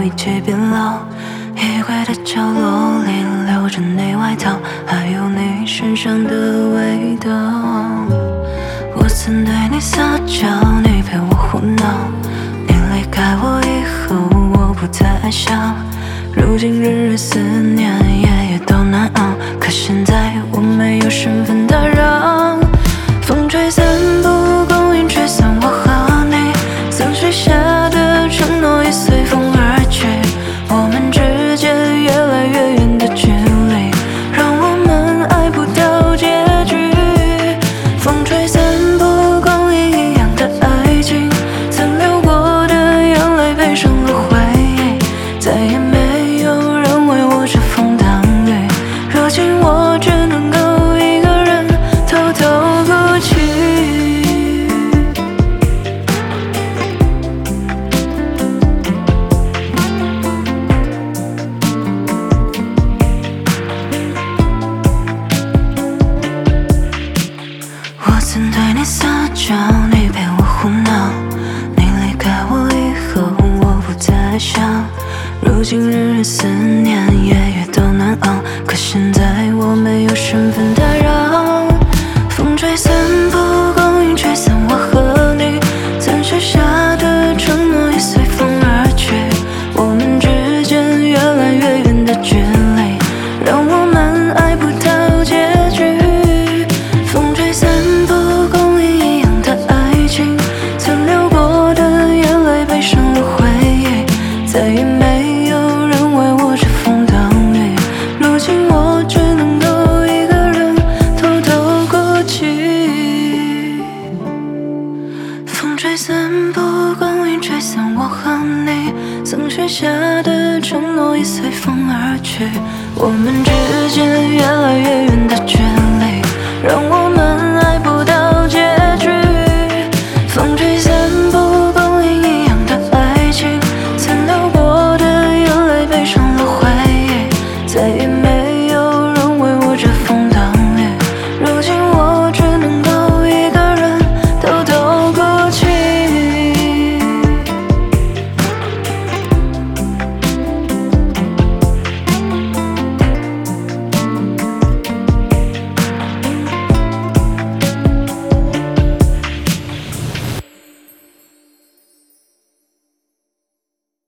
一起变老。衣柜的角落里留着你外套，还有你身上的味道。我曾对你撒娇，你陪我胡闹。你离开我以后，我不太爱笑。如今日日思念，夜夜都难熬。可现在我没有身份打扰。风吹散蒲公英，吹散我和你曾许下的承诺，也随风而去。我们之间越来越远的距离，让我们爱不到结局。风吹散蒲公英一样的爱情，曾流过的眼泪背上了回忆，再也没有人为我遮风挡雨。如今我只能够一个人偷偷哭泣。我曾对你撒娇，你陪我胡闹。你离开我以后，我不再爱笑。如今日日思念，夜夜都难熬。可现在我没有身份打扰。风吹散蒲公英，吹散我和你曾许下的承诺，也随风而去。我们之间越来越远的距离，让我们爱不到结局。风吹散蒲公英一样的爱情，曾流过的眼泪背上了回忆，再也没有人为我遮风挡雨。如今我只能够一个人偷偷哭泣。风吹散蒲公英，吹散我和你曾许下的承诺，也随风而去。我们之间越来越远